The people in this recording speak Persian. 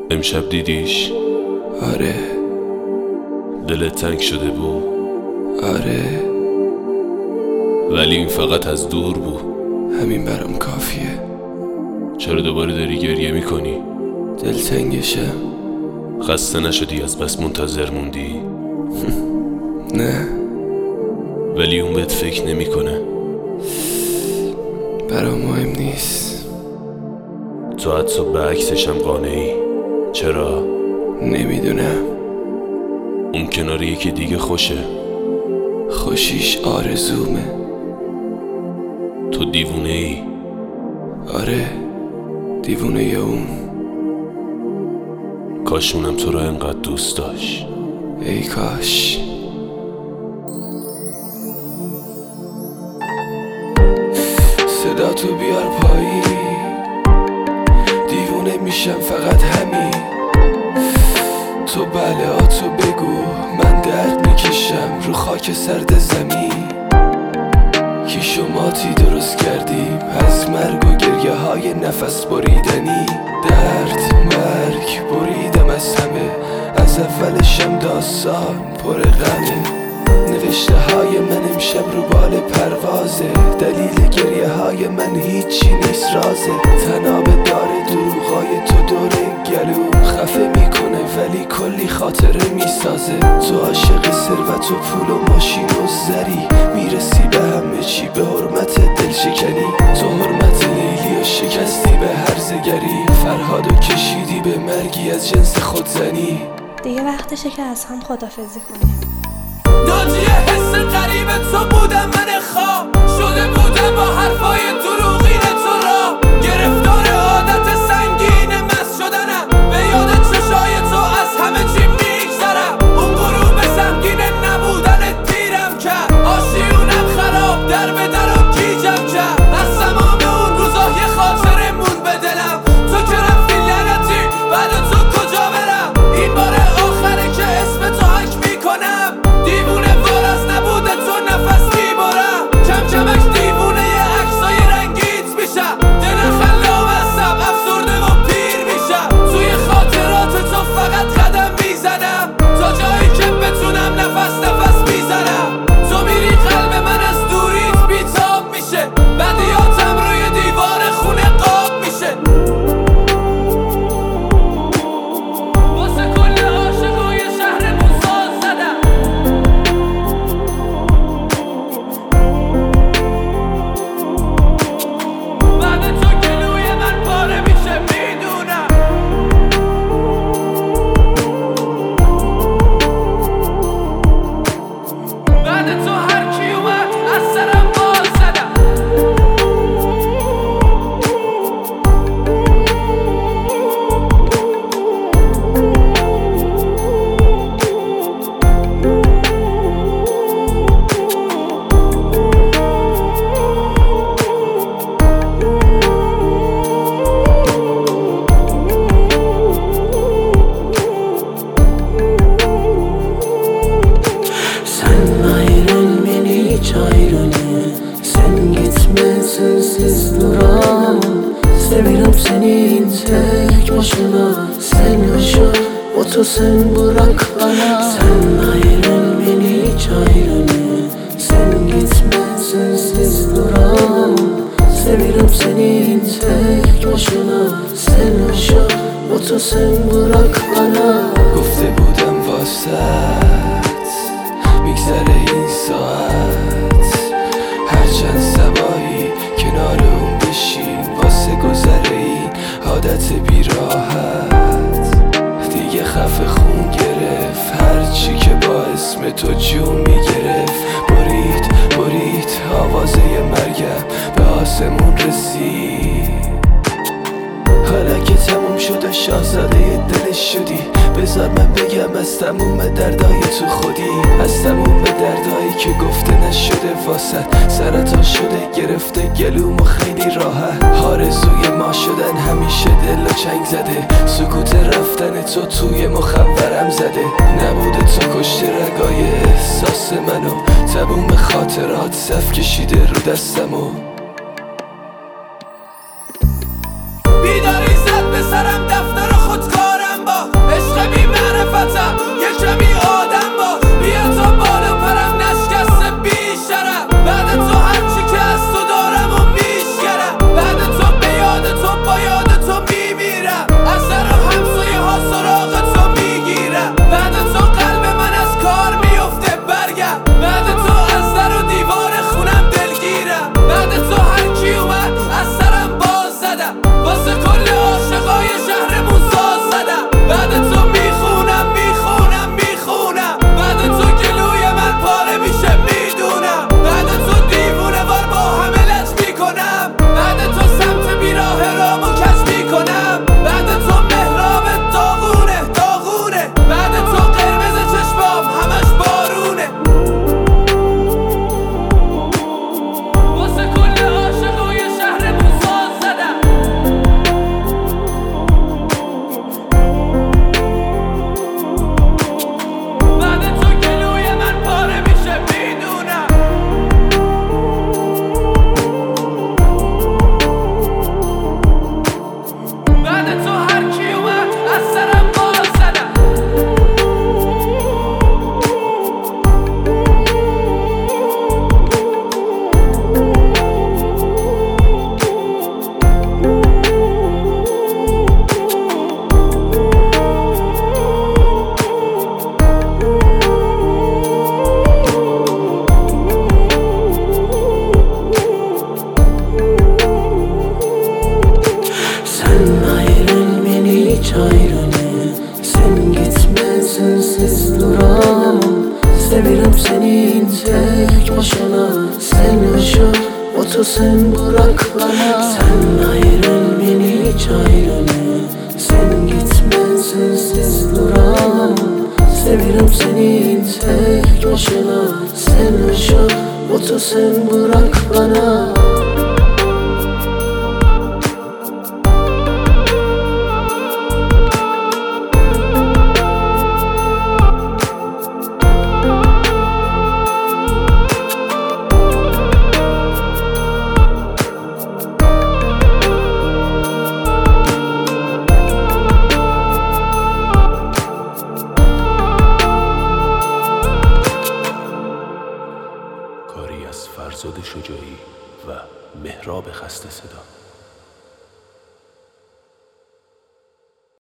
امشب دیدیش؟ آره. دلت تنگ شده بود؟ آره، ولی این فقط از دور بود. همین برام کافیه. چرا دوباره داری گریه میکنی؟ دلتنگشم. خسته نشدی از بس منتظر موندی؟ نه، ولی اون بهت فکر نمیکنه. برام مهم نیست. تو حتی به عکسشم قانعی. چرا؟ نمیدونم. اون کنار یکی دیگه خوشه. خوشیش آرزومه. تو دیوونه ای. آره، دیوونه یا اون. کاشونم تو رو انقدر دوست داشت. ای کاش. صدا تو بیار پایین، دیوونه میشم فقط همین. تو بله تو بگو، من درد میکشم رو خاک سرد زمین. کی شماتی درست کردیم از مرگ و گریه های نفس بریدنی. درد مرگ بریدم از همه، از اولشم داستان پر غمه. نوشته های من امشب رو بال پروازه، دلیل گریه های من هیچی نیست رازه. تناب داره دروغای تو دور گلو خفه میکنه ولی کلی خاطره میسازه. تو عاشق ثروت و پول و ماشین و زری، میرسی به همه چی به حرمت دل شکنی. تو حرمت لیلی و شکستی به هرزگری، فرهادو کشیدی به مرگی از جنس خودزنی. دیگه وقتشه که از هم خدافزی کنیم. ناجیه حس غریب تو بودم، من خواب شده بودم با حرفای دروغین تو را. گرفتار عادت سنگین مست شدنم، به یاد چشای تو از همه چی میگذرم. اون غروب سنگین نبودن تیرم کرد، آشیونم خراب در به در و گیجم کرد. از تمام اون روزا یه خاطره مون به دلم، تو که رفتی لعنتی بعد تو کجا برم. این بار آخره که اسم تو حک میکنم، دیوونه وار از نبوده تو نفس میبرم. کم کمش دیوونه یه عکسای رنگیت میشم، دل خلام هستم افسرده و پیر میشم. توی خاطرات تو فقط قدم میزنم، تا جایی که بتونم نفس میزنم. تو میری قلب من از دوریت بیتاب میشه، بدیاتم روی دیوار خونه قاب میشه. واسه کل عاشقای شهرمون ساز زدم. بعد تو گلوی من پاره میشه میدونم. بعد تو هر کی اومد از سرم باز زدم. Sen gitme sensiz duramam. Seviyorum seni tek başına. Sen yaşa otur sen bırak bana. Sen ayrıl beni hiç ayrılma. Sen gitme sensiz duramam. Seviyorum seni tek başına. Sen yaşa otur sen bırak bana. گفته بودم واسط میگذره این ساعت، هرچند سبایی کنار اون بشین واسه گذره این عادت بیراحت. دیگه خفه خون گرفت هرچی که با اسم تو جون میگرفت. برید آوازه مرگم به آسمون رسید. حالا که تموم شده شاهزاده دلش شدی، بذار من بگم از تموم دردای تو خودی. از تموم دردایی که گفته نشده واسد، سرطان شده گرفته گلوم و خیلی راحت. آرزوی ما شدن همیشه دل و چنگ زده، سکوت رفتن تو توی مخورم زده. نبوده تو کشته رگای احساس منو، تموم خاطرات صف کشیده رو دستمو. بیداری زد به سرم دفتر خودکارم ayrını. Sen gitme sensiz duramam. Severim senin tek başına. Sen yaşa, otur sen bırak bana. Sen ayrıl beni hiç ayrını. Sen gitme sensiz duramam. Severim senin tek başına. Sen yaşa, otur sen bırak bana. کاری از فرزاد شجاعی و مهراب خسته صدا.